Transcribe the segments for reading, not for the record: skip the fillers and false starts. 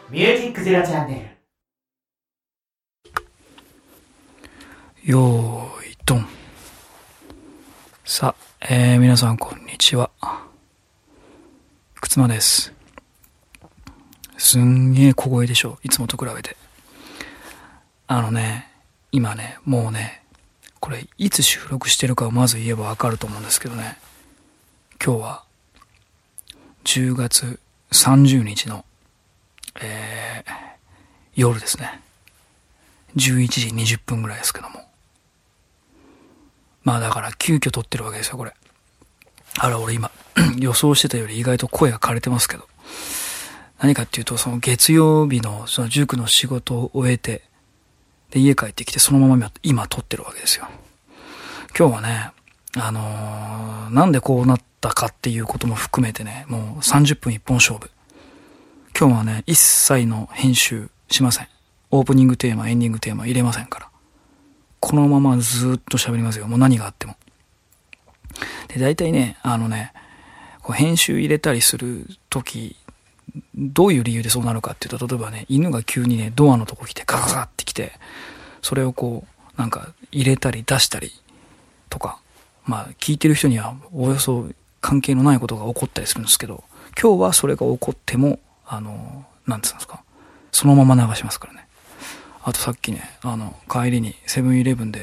ミュージックゼロチャンネル。よーいドン。さあ、皆さんこんにちは。くつまです。すんげー小声でしょ、いつもと比べて。今ね、もうね、これいつ収録してるかをまず言えばわかると思うんですけどね、今日は10月30日の夜ですね。11時20分ぐらいですけども。まあだから急遽撮ってるわけですよ、これ。俺今、予想してたより意外と声が枯れてますけど。何かっていうと、その月曜日のその塾の仕事を終えて、で家帰ってきてそのまま今撮ってるわけですよ。今日はね、なんでこうなったかっていうことも含めてね、もう30分一本勝負。今日はね、一切の編集しません。オープニングテーマ、エンディングテーマ入れませんから。このままずっと喋りますよ。もう何があっても。で、大体ね、こう編集入れたりするとき、どういう理由でそうなるかっていうと、例えばね、犬が急にね、ドアのとこ来てガガガって来て、それをこう、入れたり出したりとか、まあ、聞いてる人にはおよそ関係のないことが起こったりするんですけど、今日はそれが起こっても、なんつうんですか、そのまま流しますからね。あとさっきね、帰りにセブンイレブンで、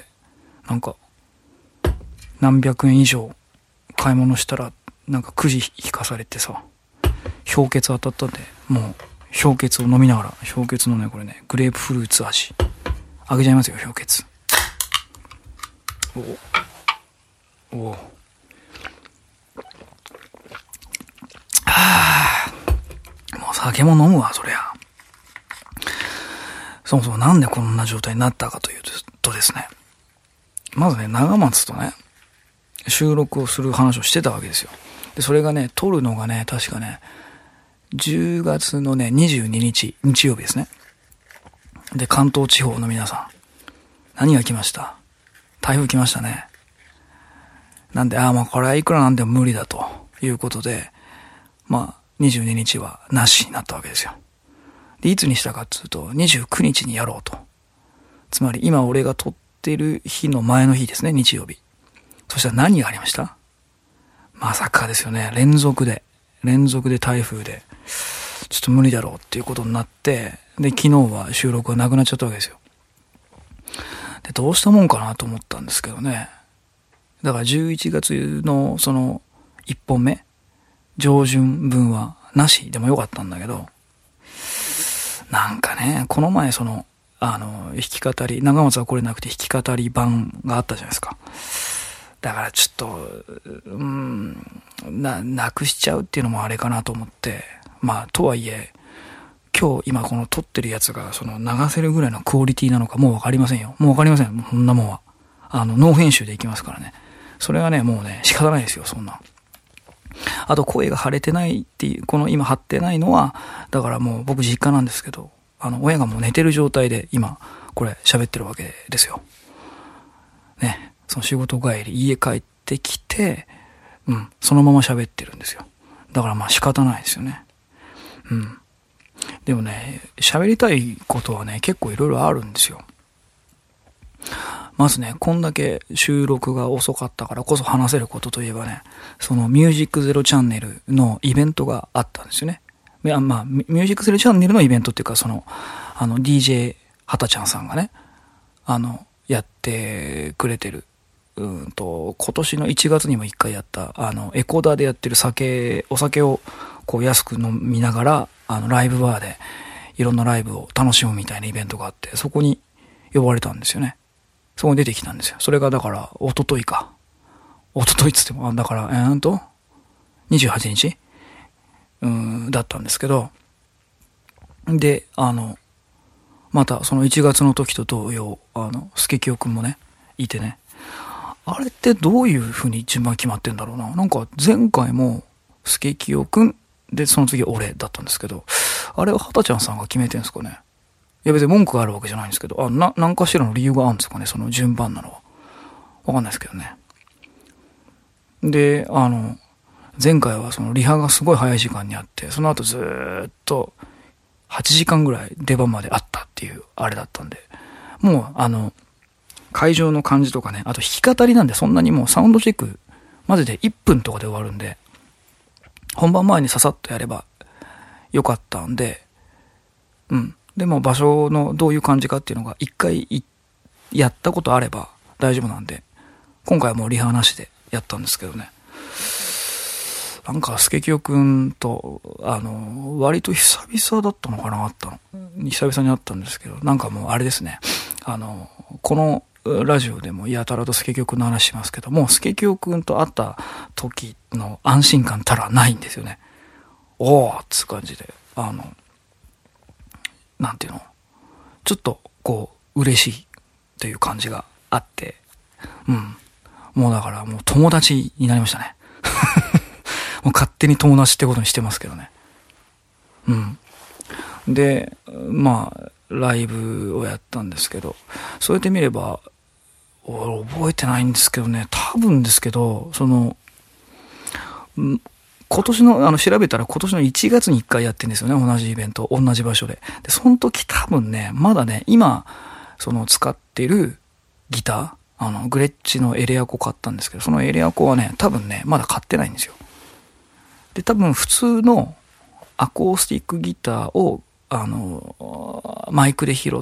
何百円以上買い物したら、くじ引かされてさ、氷結当たったんで、もう、氷結を飲みながら、氷結のね、これね、グレープフルーツ味。あげちゃいますよ、氷結。おお。もう酒も飲むわ、そりゃ。そもそもなんでこんな状態になったかというとですね、まずね、長松とね、収録をする話をしてたわけですよ。で、それがね、撮るのがね、確かね、10月のね、22日、日曜日ですね。で、関東地方の皆さん、何が来ました？台風来ましたね。なんで、まあこれはいくらなんでも無理だということで、まあ、22日はなしになったわけですよ。で、いつにしたかっていうと、29日にやろうと。つまり、今俺が撮ってる日の前の日ですね、日曜日。そしたら何がありました？まさかですよね。連続で台風で、ちょっと無理だろうっていうことになって、で、昨日は収録がなくなっちゃったわけですよ。で、どうしたもんかなと思ったんですけどね。だから11月のその1本目、上旬分はなしでもよかったんだけど、この前弾き語り、長松は来れなくて弾き語り版があったじゃないですか。だからちょっと、なくしちゃうっていうのもあれかなと思って、まあ、とはいえ、今この撮ってるやつが、流せるぐらいのクオリティなのかもうわかりませんよ。もうわかりません。こんなもんは。ノー編集でいきますからね。それはね、もうね、仕方ないですよ、そんな。あと、声が腫れてないっていう、この今張ってないのは、だからもう僕実家なんですけど、親がもう寝てる状態で今、これ喋ってるわけですよ。ね。その仕事帰り、家帰ってきて、そのまま喋ってるんですよ。だからまあ仕方ないですよね。でもね、喋りたいことはね、結構いろいろあるんですよ。まずね、こんだけ収録が遅かったからこそ話せることといえばね、そのミュージックゼロチャンネルのイベントがあったんですよね。ミュージックゼロチャンネルのイベントっていうか、DJ はたちゃんさんがね、やってくれてる。今年の1月にも1回やった、エコダでやってるお酒をこう安く飲みながら、ライブバーでいろんなライブを楽しむみたいなイベントがあって、そこに呼ばれたんですよね。そこに出てきたんですよ。それがだから、一昨日っつっても、だから、28日だったんですけど、で、またその1月の時と同様、スケキヨくんもね、いてね、あれってどういう風に順番決まってんだろうな。前回もスケキヨくんで、その次俺だったんですけど、あれははたちゃんさんが決めてんすかね。いや別に文句があるわけじゃないんですけど、何かしらの理由があるんですかね、その順番なのは。わかんないですけどね。で、前回はそのリハがすごい早い時間にあって、その後ずーっと、 8時間ぐらい出番まであったっていうあれだったんで、もう会場の感じとかね、あと弾き語りなんでそんなにもうサウンドチェックマジで1分とかで終わるんで、本番前にささっとやればよかったんで、でも場所のどういう感じかっていうのが一回やったことあれば大丈夫なんで、今回はもうリハなしでやったんですけどね。なんか、スケキヨくんと、割と久々だったのかな、久々に会ったんですけど、なんかもうあれですね。このラジオでもやたらとスケキヨくんの話しますけども、スケキヨくんと会った時の安心感たらないんですよね。おーっつう感じで、なんていうの、ちょっとこう、嬉しいという感じがあって、もうだからもう友達になりましたね。もう勝手に友達ってことにしてますけどね。で、まあ、ライブをやったんですけど、そうやって見れば、俺覚えてないんですけどね、多分ですけど、今年の、調べたら今年の1月に1回やってるんですよね、同じイベント、同じ場所で。で、その時多分ね、まだね、今、使ってるギター、グレッチのエレアコ買ったんですけど、そのエレアコはね、多分ね、まだ買ってないんですよ。で、多分普通のアコースティックギターを、マイクで拾って、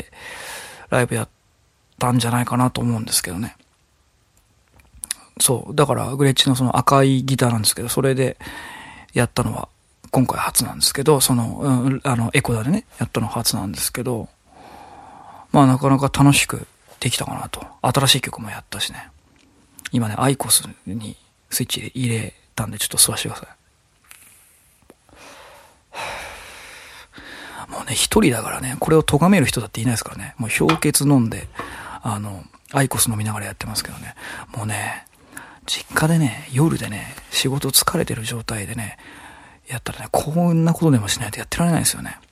ライブやったんじゃないかなと思うんですけどね。そう。だから、グレッチのその赤いギターなんですけど、それでやったのは今回初なんですけど、エコダでね、やったのは初なんですけど、まあなかなか楽しくできたかなと。新しい曲もやったしね。今ね、アイコスにスイッチ入れたんで、ちょっと吸わせてください。もうね、一人だからね、これを咎める人だっていないですからね。もう氷結飲んで、アイコス飲みながらやってますけどね。もうね、実家でね、夜でね、仕事疲れてる状態でね、やったらね、こんなことでもしないとやってられないですよね。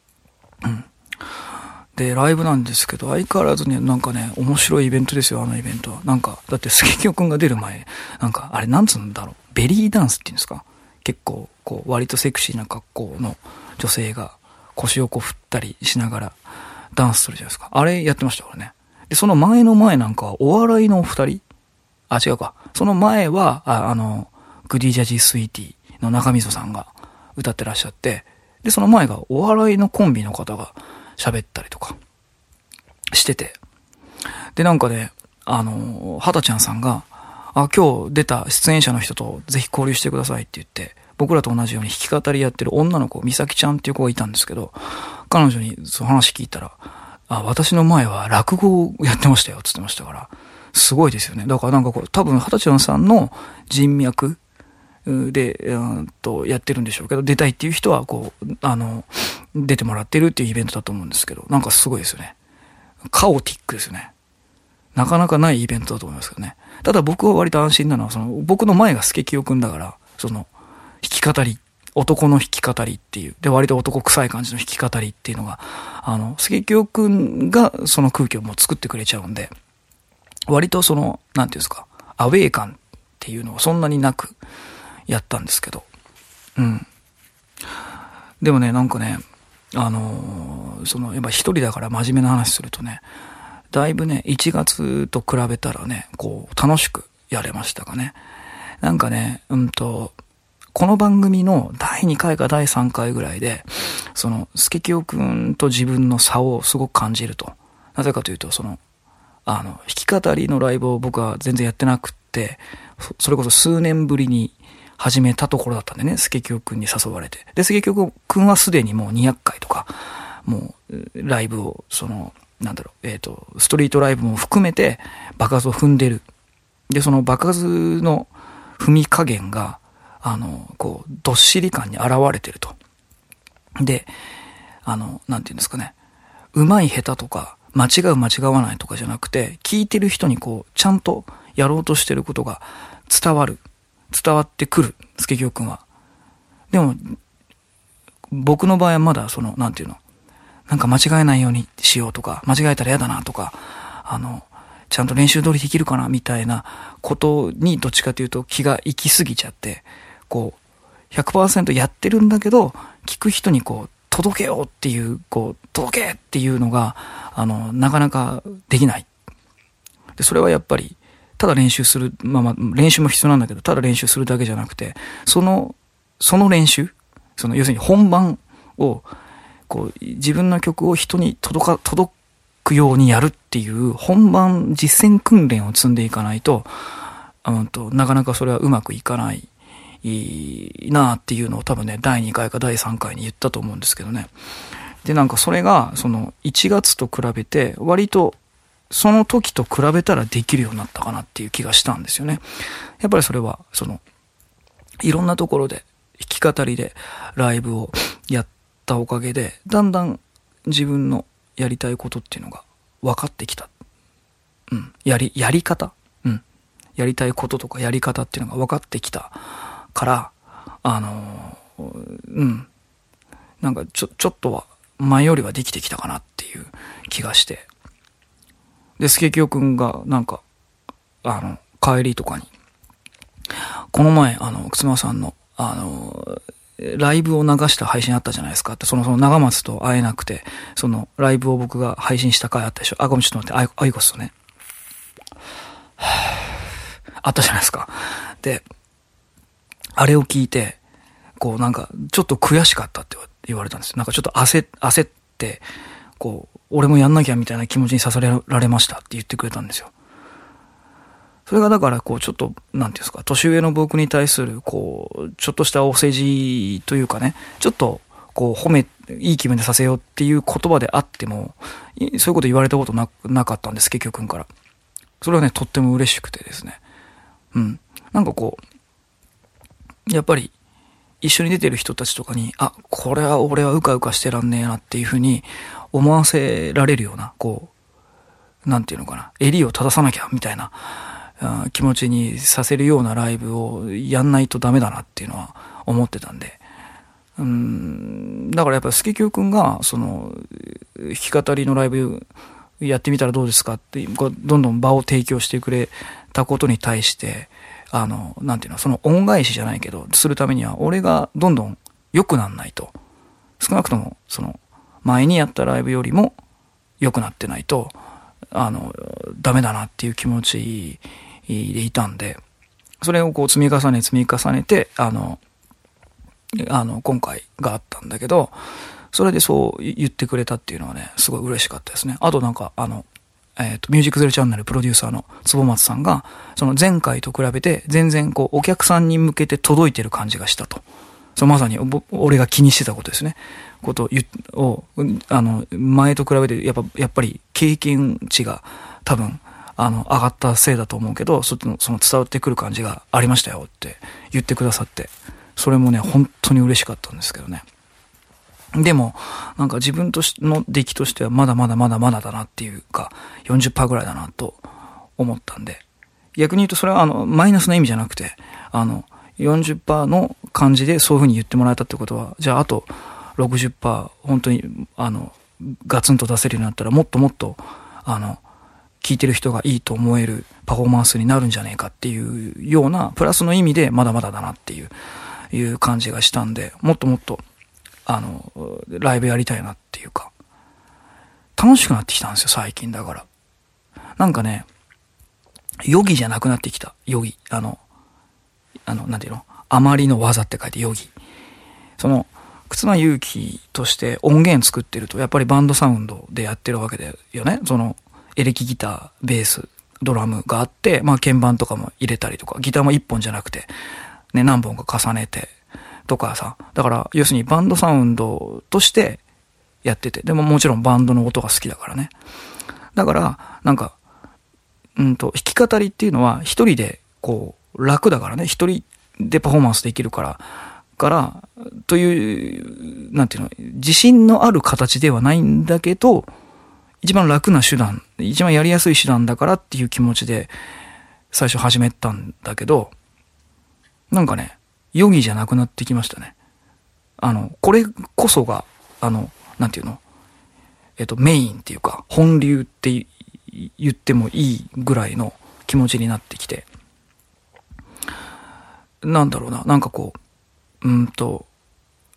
で、ライブなんですけど、相変わらずね、なんかね、面白いイベントですよ、あのイベントは。なんか、だってスケキヨくんが出る前、なんか、あれなんつうんだろう、ベリーダンスっていうんですか？結構、こう、割とセクシーな格好の女性が腰をこう振ったりしながらダンスするじゃないですか。あれやってましたからね。で、その前の前なんか、お笑いのお二人？あ、違うか。その前は、グディジャジスイーティの中溝さんが歌ってらっしゃって、で、その前がお笑いのコンビの方が喋ったりとかしてて、で、なんかね、はたちゃんさんが、今日出た出演者の人とぜひ交流してくださいって言って、僕らと同じように弾き語りやってる女の子、美咲ちゃんっていう子がいたんですけど、彼女にその話聞いたら、私の前は落語をやってましたよって言ってましたから、すごいですよね。だからなんかこう、多分はたちゃんさんの人脈で、やってるんでしょうけど、出たいっていう人はこう、出てもらってるっていうイベントだと思うんですけど、なんかすごいですよね。カオティックですよね。なかなかないイベントだと思いますけどね。ただ僕は割と安心なのは、僕の前がスケキヨくんだから、弾き語り、男の弾き語りっていう、で、割と男臭い感じの弾き語りっていうのが、スケキヨくんがその空気をもう作ってくれちゃうんで、割となんていうんですか、アウェー感っていうのはそんなになくやったんですけど、でもね、なんかね、やっぱ一人だから真面目な話するとね、だいぶね、1月と比べたらね、こう、楽しくやれましたかね。なんかね、この番組の第2回か第3回ぐらいで、スケキヨくんと自分の差をすごく感じると。なぜかというと、弾き語りのライブを僕は全然やってなくって、それこそ数年ぶりに始めたところだったんでね、スケキヨくんに誘われて。で、スケキヨくんはすでにもう200回とか、もう、ライブを、ストリートライブも含めて、爆発を踏んでる。で、その爆発の踏み加減が、こう、どっしり感に現れてると。で、なんていうんですかね、うまい下手とか、間違う間違わないとかじゃなくて、聞いてる人にこう、ちゃんとやろうとしてることが伝わってくる、スケキヨくんは。でも、僕の場合はまだなんていうの、なんか間違えないようにしようとか、間違えたら嫌だなとか、ちゃんと練習通りできるかなみたいなことにどっちかというと気が行き過ぎちゃって、こう、100% やってるんだけど、聞く人にこう、 届けようっていう、届けっていうのが、なかなかできない。で、それはやっぱり、ただ練習する、練習も必要なんだけど、ただ練習するだけじゃなくて、その練習、要するに本番を、自分の曲を人に届くようにやるっていう本番実践訓練を積んでいかないと、なかなかそれはうまくいかないなっていうのを多分ね、第2回か第3回に言ったと思うんですけどね。で、なんかそれが、1月と比べて、割と、その時と比べたらできるようになったかなっていう気がしたんですよね。やっぱりそれは、いろんなところで、弾き語りでライブをやったおかげで、だんだん自分のやりたいことっていうのが分かってきた。うん。やり方。うん。やりたいこととかやり方っていうのが分かってきたから、なんかちょっとは前よりはできてきたかなっていう気がして。で、スケキヨくんがなんか、帰りとかに、この前、くまさんの、ライブを流した配信あったじゃないですかって、その長松と会えなくて、ライブを僕が配信した回あったでしょ。ごめん、ちょっと待って、アイコスとね。あったじゃないですか。で、あれを聞いて、なんか、ちょっと悔しかったって言われたんですよ。なんかちょっと焦って、俺もやんなきゃみたいな気持ちにさせられましたって言ってくれたんですよ。それがだから、ちょっと、なんていうんですか、年上の僕に対する、ちょっとしたお世辞というかね、ちょっと、いい気分でさせようっていう言葉であっても、そういうこと言われたことなかったんです、結局君から。それはね、とっても嬉しくてですね。うん。なんかやっぱり、一緒に出てる人たちとかに、これは俺はうかうかしてらんねえなっていうふうに思わせられるような、なんていうのかな、襟を正さなきゃみたいな、気持ちにさせるようなライブをやんないとダメだなっていうのは思ってたんで。だからやっぱりスケキヨくんが、弾き語りのライブやってみたらどうですかって、どんどん場を提供してくれたことに対して、なんていうの、恩返しじゃないけど、するためには、俺がどんどん良くなんないと、少なくとも、前にやったライブよりも良くなってないと、ダメだなっていう気持ちでいたんで、それを積み重ねて、今回があったんだけど、それでそう言ってくれたっていうのはね、すごい嬉しかったですね。あとなんか、ミュージックゼロチャンネルプロデューサーの坪松さんが、前回と比べて全然お客さんに向けて届いてる感じがしたと。まさに俺が気にしてたことですね。前と比べてやっぱり経験値が多分、上がったせいだと思うけど、伝わってくる感じがありましたよって言ってくださって、それもね、本当に嬉しかったんですけどね。でも、なんか自分の出来としてはまだまだだなっていうか、40% ぐらいだなと思ったんで、逆に言うとそれはマイナスの意味じゃなくて、40% の感じでそういう風に言ってもらえたってことは、じゃああと 60% 本当にガツンと出せるようになったらもっともっと聞いてる人がいいと思えるパフォーマンスになるんじゃねえかっていうようなプラスの意味でまだまだだなっていう感じがしたんで、もっともっとライブやりたいなっていうか、楽しくなってきたんですよ、最近だから。なんかね、ヨギじゃなくなってきた。ヨギ。なんていうの？あまりの技って書いてヨギ。忽那勇気として音源作ってると、やっぱりバンドサウンドでやってるわけだよね。エレキギター、ベース、ドラムがあって、鍵盤とかも入れたりとか、ギターも一本じゃなくて、ね、何本か重ねて、とかさ。だから、要するにバンドサウンドとしてやってて、でももちろんバンドの音が好きだからね。だから、なんか、弾き語りっていうのは一人で楽だからね、一人でパフォーマンスできるから、という、なんていうの、自信のある形ではないんだけど、一番楽な手段、一番やりやすい手段だからっていう気持ちで最初始めたんだけど、なんかね、ヨギじゃなくなってきましたね。これこそが、なんていうの、メインっていうか、本流って言ってもいいぐらいの気持ちになってきて、なんだろうな、なんか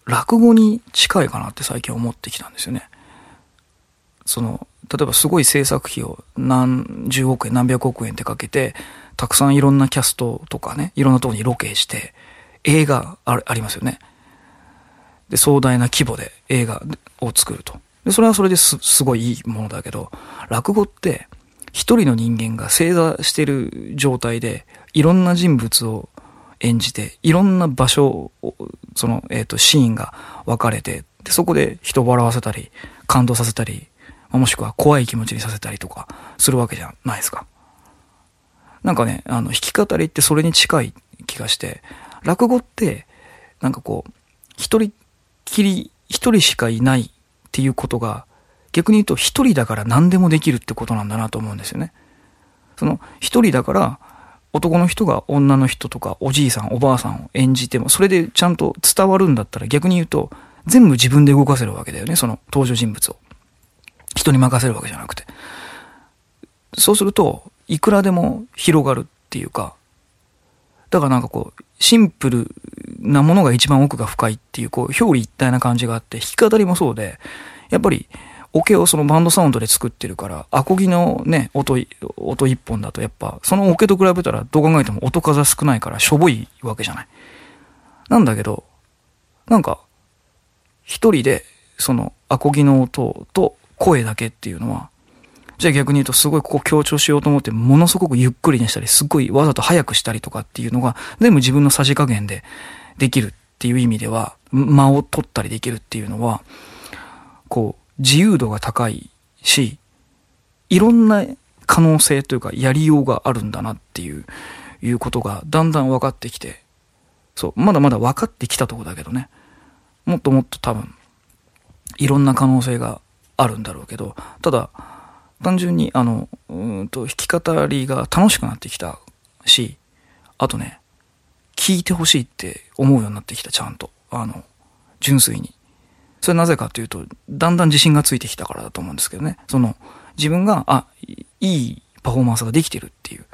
落語に近いかなって最近思ってきたんですよね。例えばすごい制作費を何十億円何百億円ってかけて、たくさんいろんなキャストとかね、いろんなところにロケして映画ありますよね。で、壮大な規模で映画を作ると。で、それはそれですごいいいものだけど、落語って一人の人間が正座してる状態でいろんな人物を演じて、いろんな場所を、シーンが分かれて、で、そこで人を笑わせたり、感動させたり、もしくは怖い気持ちにさせたりとかするわけじゃないですか。なんかね、弾き語りってそれに近い気がして、落語って、なんかこう、一人しかいないっていうことが、逆に言うと一人だから何でもできるってことなんだなと思うんですよね。一人だから、男の人が女の人とかおじいさんおばあさんを演じても、それでちゃんと伝わるんだったら、逆に言うと全部自分で動かせるわけだよね、その登場人物を。人に任せるわけじゃなくて。そうすると、いくらでも広がるっていうか、だからなんかこう、シンプルなものが一番奥が深いっていう、表裏一体な感じがあって、弾き語りもそうで、やっぱり、オケをそのバンドサウンドで作ってるから、アコギのね、音一本だとやっぱ、そのオケと比べたらどう考えても音数少ないからしょぼいわけじゃない。なんだけど、なんか、一人で、そのアコギの音と声だけっていうのは、じゃあ逆に言うとすごいここ強調しようと思ってものすごくゆっくりにしたり、すごいわざと早くしたりとかっていうのが、全部自分のさじ加減でできるっていう意味では、間を取ったりできるっていうのは、自由度が高いし、いろんな可能性というかやりようがあるんだなっていうことがだんだん分かってきて、まだまだ分かってきたところだけどね、もっともっと多分いろんな可能性があるんだろうけど、ただ単純に弾き語りが楽しくなってきたし、あとね、聞いてほしいって思うようになってきた、ちゃんと純粋に。それはなぜかというと、だんだん自信がついてきたからだと思うんですけどね。自分が、いいパフォーマンスができてるっていう。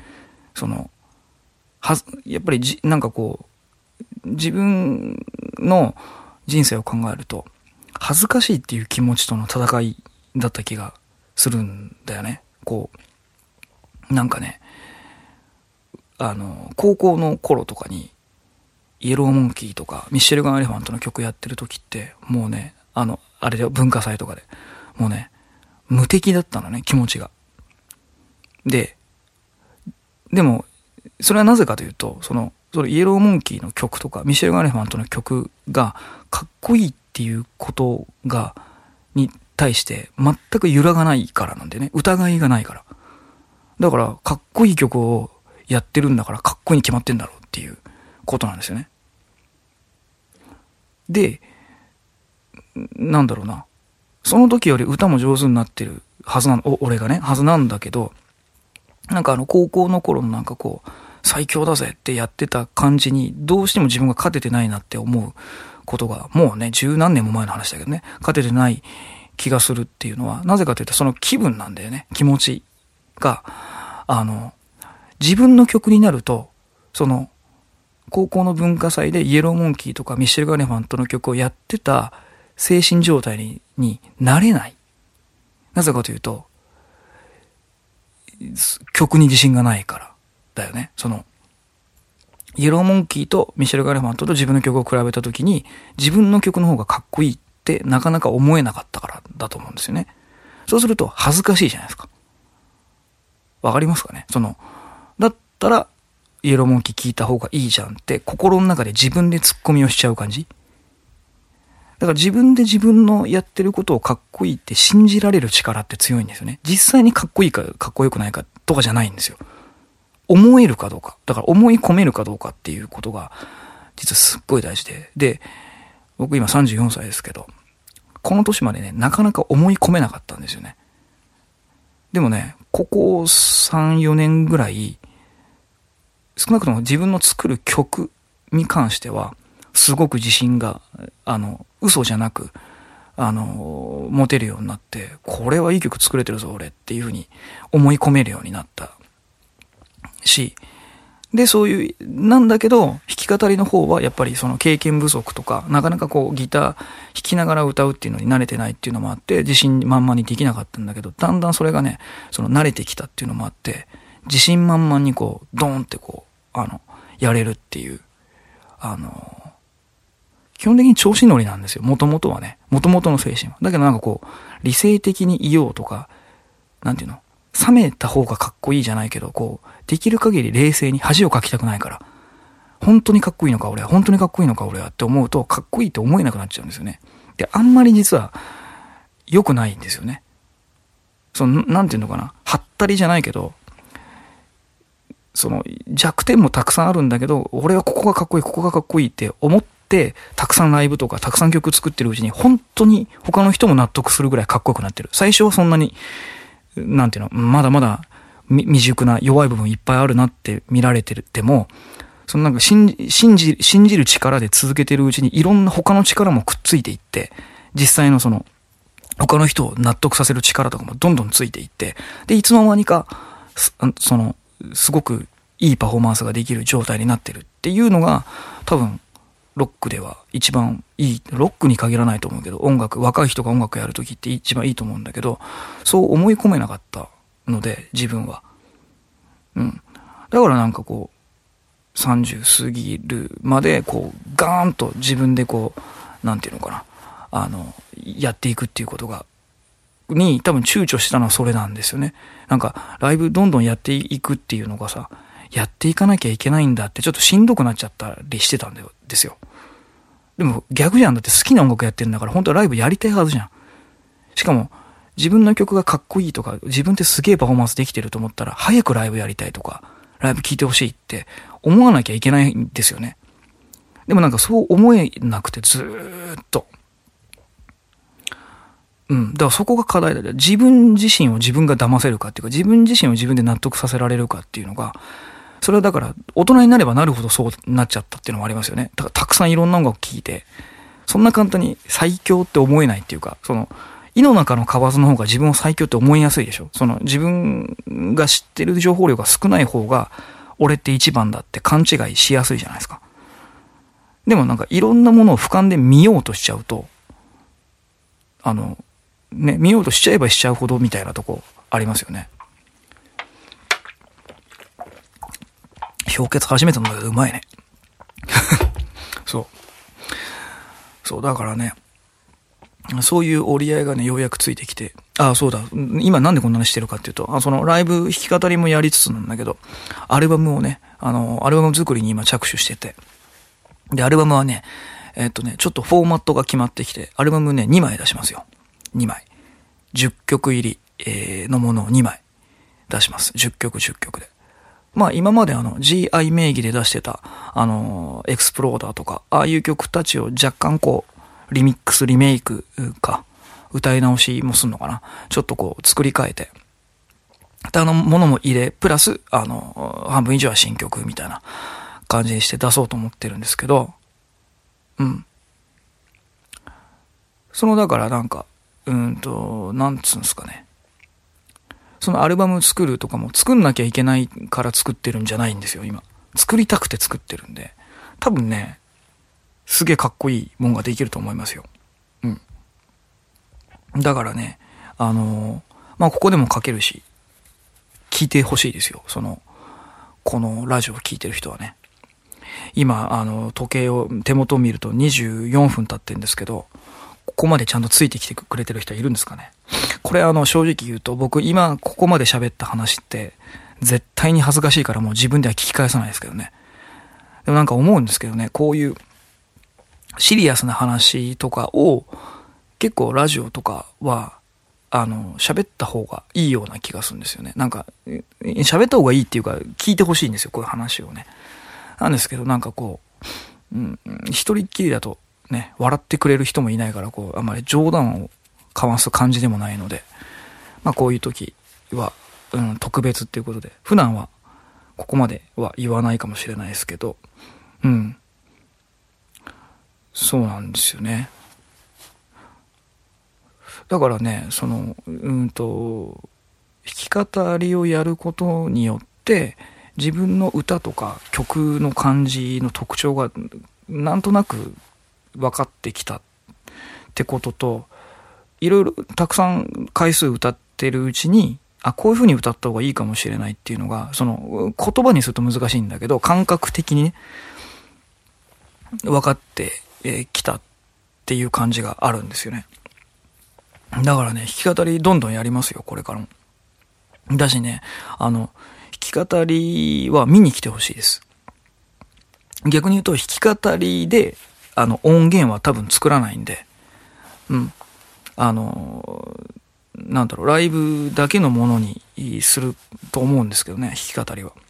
やっぱりなんか自分の人生を考えると、恥ずかしいっていう気持ちとの戦いだった気がするんだよね。なんかね、高校の頃とかに、イエローモンキーとか、ミッシェルガン・エレファントの曲やってる時って、もうね、あれで文化祭とかで、もうね、無敵だったのね、気持ちが。でも、それはなぜかというと、そのイエローモンキーの曲とか、ミッシェルガン・エレファントの曲が、かっこいいっていうことに対して全く揺らがないからなんでね、疑いがないから。だから、かっこいい曲をやってるんだから、かっこいいに決まってんだろうっていうことなんですよね。で、なんだろうな。その時より歌も上手になってるはず俺がね、はずなんだけど、なんか高校の頃のなんか最強だぜってやってた感じに、どうしても自分が勝ててないなって思うことが、もうね、十何年も前の話だけどね、勝ててない気がするっていうのは、なぜかというとその気分なんだよね、気持ちが。自分の曲になると、高校の文化祭でイエローモンキーとかミッシェル・ガレファントの曲をやってた精神状態になれない。なぜかというと、曲に自信がないからだよね。イエローモンキーとミッシェル・ガレファントと自分の曲を比べたときに、自分の曲の方がかっこいいってなかなか思えなかったからだと思うんですよね。そうすると恥ずかしいじゃないですか。わかりますかね。だったら、イエローモンキー聞いた方がいいじゃんって心の中で自分でツッコミをしちゃう感じ。だから自分で自分のやってることをかっこいいって信じられる力って強いんですよね。実際にかっこいいかかっこよくないかとかじゃないんですよ。思えるかどうか。だから思い込めるかどうかっていうことが実はすっごい大事で。で、僕今34歳ですけど、この年までね、なかなか思い込めなかったんですよね。でもね、ここ3、4年ぐらい、少なくとも自分の作る曲に関しては、すごく自信が、嘘じゃなく、持てるようになって、これはいい曲作れてるぞ、俺っていうふうに思い込めるようになったし、で、そういう、なんだけど、弾き語りの方はやっぱりその経験不足とか、なかなかこうギター弾きながら歌うっていうのに慣れてないっていうのもあって、自信満々にできなかったんだけど、だんだんそれがね、その慣れてきたっていうのもあって、自信満々にこう、ドーンってこう、やれるっていう、基本的に調子乗りなんですよ。もともとはね。もともとの精神は。だけどなんかこう、理性的にいようとか、なんていうの、冷めた方がかっこいいじゃないけど、こう、できる限り冷静に恥をかきたくないから、本当にかっこいいのか俺は、本当にかっこいいのか俺はって思うと、かっこいいって思えなくなっちゃうんですよね。で、あんまり実は、良くないんですよね。なんていうのかな、はったりじゃないけど、弱点もたくさんあるんだけど、俺はここがかっこいい、ここがかっこいいって思って、たくさんライブとか、たくさん曲作ってるうちに、本当に他の人も納得するぐらいかっこよくなってる。最初はそんなに、なんていうの、まだまだ未熟な弱い部分いっぱいあるなって見られてても、なんか信じる力で続けてるうちにいろんな他の力もくっついていって、実際の他の人を納得させる力とかもどんどんついていって、で、いつの間にか、すごくいいパフォーマンスができる状態になってるっていうのが、多分、ロックでは一番いい、ロックに限らないと思うけど、若い人が音楽やるときって一番いいと思うんだけど、そう思い込めなかったので、自分は。うん。だからなんかこう、30過ぎるまで、こう、ガーンと自分でこう、なんていうのかな、やっていくっていうことが、多分躊躇したのはそれなんですよね。なんか、ライブどんどんやっていくっていうのがさ、やっていかなきゃいけないんだってちょっとしんどくなっちゃったりしてたんですよ。でも逆じゃん。だって好きな音楽やってるんだから本当はライブやりたいはずじゃん。しかも自分の曲がかっこいいとか自分ってすげえパフォーマンスできてると思ったら早くライブやりたいとかライブ聴いてほしいって思わなきゃいけないんですよね。でもなんかそう思えなくてずーっと。だからそこが課題だ。自分自身を自分が騙せるかっていうか自分自身を自分で納得させられるかっていうのがそれはだから、大人になればなるほどそうなっちゃったっていうのもありますよね。だからたくさんいろんな音楽を聴いて、そんな簡単に最強って思えないっていうか、井の中の蛙の方が自分を最強って思いやすいでしょ。自分が知ってる情報量が少ない方が、俺って一番だって勘違いしやすいじゃないですか。でもなんかいろんなものを俯瞰で見ようとしちゃうと、見ようとしちゃえばしちゃうほどみたいなとこありますよね。氷結初めて飲んだけどうまいね。そう、だからね、そういう折り合いがね、ようやくついてきて、そうだ、今なんでこんなにしてるかっていうと、ライブ弾き語りもやりつつなんだけど、アルバムをね、アルバム作りに今着手してて、で、アルバムはね、ちょっとフォーマットが決まってきて、アルバムね、2枚出しますよ。2枚。10曲入り、のものを2枚出します。10曲10曲で。まあ今までGI 名義で出してた、エクスプローダーとか、ああいう曲たちを若干こう、リミックス、リメイクか、歌い直しもすんのかな。ちょっとこう、作り変えて。ものも入れ、プラス、半分以上は新曲みたいな感じにして出そうと思ってるんですけど、だからなんか、なんつうんすかね。そのアルバム作るとかも作んなきゃいけないから作ってるんじゃないんですよ、今。作りたくて作ってるんで。多分ね、すげえかっこいいもんができると思いますよ。だからね、まあ、ここでも書けるし、聞いてほしいですよ。このラジオを聞いてる人はね。今、時計を、手元を見ると24分経ってるんですけど、ここまでちゃんとついてきてくれてる人はいるんですかね。これ正直言うと僕今ここまで喋った話って絶対に恥ずかしいからもう自分では聞き返さないですけどね。でもなんか思うんですけどね、こういうシリアスな話とかを結構ラジオとかは喋った方がいいような気がするんですよね。なんか喋った方がいいっていうか聞いてほしいんですよ、こういう話をね。なんですけどなんかこう、一人っきりだとね、笑ってくれる人もいないから、こう、あんまり冗談を交わす感じでもないので、まあこういう時は、特別っていうことで、普段はここまでは言わないかもしれないですけど、そうなんですよね。だからね、弾き語りをやることによって、 自分の歌とか曲の感じの特徴がなんとなく分かってきたってことと、いろいろたくさん回数歌ってるうちに、こういう風に歌った方がいいかもしれないっていうのが、その言葉にすると難しいんだけど、感覚的にね、分かってきたっていう感じがあるんですよね。だからね、弾き語りどんどんやりますよ、これからも。だしね、弾き語りは見に来てほしいです。逆に言うと、弾き語りで、音源は多分作らないんで、なんだろう、ライブだけのものにすると思うんですけどね、弾き語りは。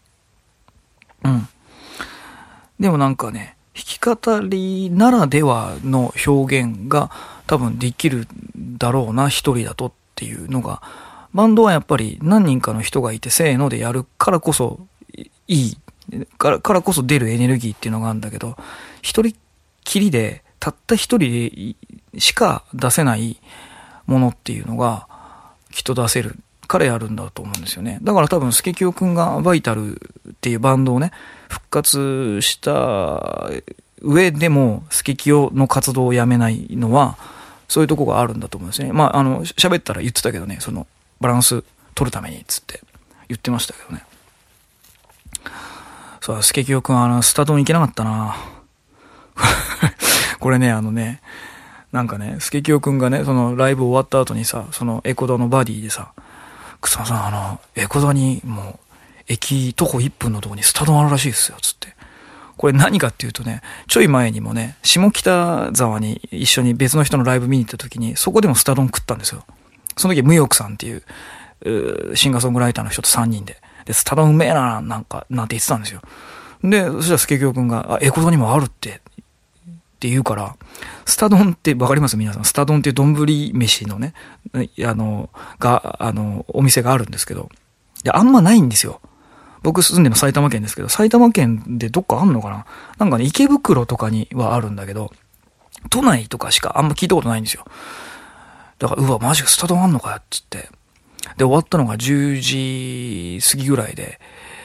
でもなんかね、弾き語りならではの表現が多分できるだろうな、一人だとっていうのが、バンドはやっぱり何人かの人がいてせーのでやるからこそからこそ出るエネルギーっていうのがあるんだけど、一人きりで、たった一人でしか出せないものっていうのがきっと出せるからやるんだと思うんですよね。だから多分スケキヨくんがバイタルっていうバンドをね、復活した上でもスケキヨの活動をやめないのはそういうとこがあるんだと思うんですね。喋ったら言ってたけどね、そのバランス取るためにつって言ってましたけどね。そう、スケキヨくんスタドン行けなかったなこれね、なんかね、スケキヨくんがね、そのライブ終わった後にさ、そのエコダのバディでさ、草間さん、エコダにもう、駅徒歩1分のとこにスタドンあるらしいですよ、つって。これ何かっていうとね、ちょい前にもね、下北沢に一緒に別の人のライブ見に行った時に、そこでもスタドン食ったんですよ。その時、無欲さんっていう、シンガーソングライターの人と3人で。で、スタドンうめえな、なんて言ってたんですよ。で、そしたらスケキヨくんが、エコダにもあるって、って言うから、スタ丼ってわかります皆さん。スタ丼っていう丼飯のね、お店があるんですけど、いや、あんまないんですよ。僕住んでるの埼玉県ですけど、埼玉県でどっかあんのかな？なんかね、池袋とかにはあるんだけど、都内とかしかあんま聞いたことないんですよ。だから、うわ、マジかスタ丼あんのかよ、つって。で、終わったのが10時過ぎぐらいで、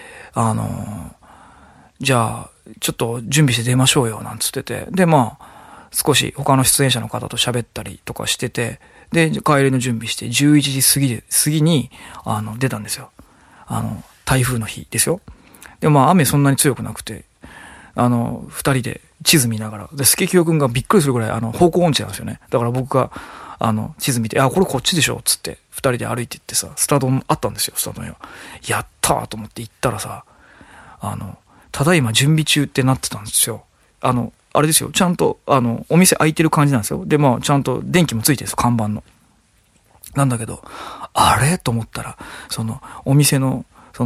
じゃあ、ちょっと準備して出ましょうよ、なんつってて。で、少し他の出演者の方と喋ったりとかしてて、で、帰りの準備して11時過ぎに、出たんですよ。台風の日ですよ。で、雨そんなに強くなくて、二人で地図見ながら、で、スケキヨくんがびっくりするぐらい、方向音痴なんですよね。だから僕が、地図見て、これこっちでしょ、つって、二人で歩いて行ってさ、スタ丼あったんですよ、スタ丼には。やったーと思って行ったらさ、ただいま準備中ってなってたんですよ。あれですよ、ちゃんと、お店開いてる感じなんですよ。で、ちゃんと電気もついてるんですよ、看板の。なんだけど、あれと思ったら、お店の、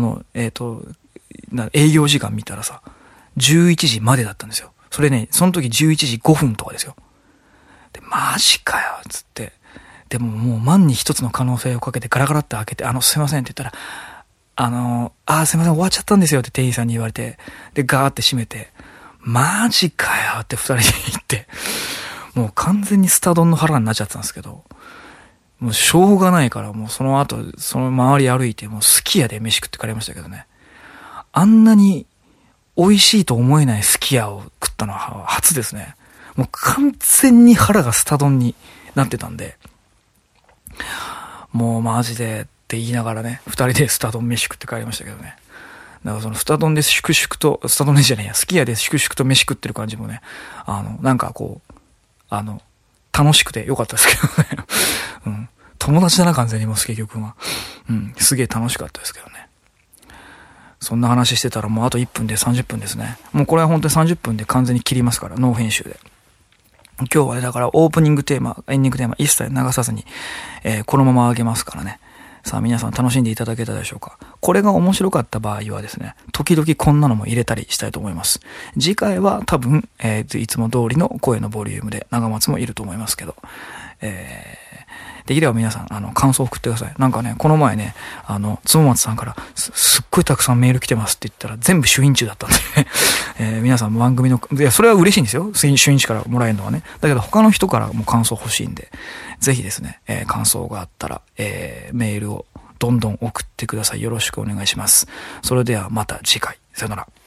営業時間見たらさ、11時までだったんですよ。それね、その時11時5分とかですよ。で、マジかよ、つって。でももう万に一つの可能性をかけてガラガラって開けて、すいませんって言ったら、すいません、終わっちゃったんですよって店員さんに言われて、で、ガーって閉めて、マジかよって二人で言って、もう完全にスタ丼の腹になっちゃってたんですけど、もうしょうがないから、もうその後、その周り歩いて、もうすき家で飯食って帰りましたけどね。あんなに美味しいと思えないすき家を食ったのは初ですね。もう完全に腹がスタ丼になってたんで、もうマジでって言いながらね、二人でスタ丼飯食って帰りましたけどね。だからそのスタ丼で粛々と、スタ丼じゃねえや、すき家で粛々と飯食ってる感じもね、なんかこう、楽しくてよかったですけどね。うん。友達だな、完全にもうスケキヨくんは。うん。すげえ楽しかったですけどね。そんな話してたらもうあと1分で30分ですね。もうこれは本当に30分で完全に切りますから、ノー編集で。今日はね、だからオープニングテーマ、エンディングテーマ一切流さずに、このまま上げますからね。さあ皆さん楽しんでいただけたでしょうか。これが面白かった場合はですね、時々こんなのも入れたりしたいと思います。次回は多分、いつも通りの声のボリュームで長松もいると思いますけど、できれば皆さん、感想を送ってください。なんかね、この前ね、つも松さんからすっごいたくさんメール来てますって言ったら全部主因中だったんでね、皆さん番組の、いや、それは嬉しいんですよ。主因中からもらえるのはね。だけど他の人からも感想欲しいんで、ぜひですね、感想があったら、メールをどんどん送ってください。よろしくお願いします。それではまた次回。さよなら。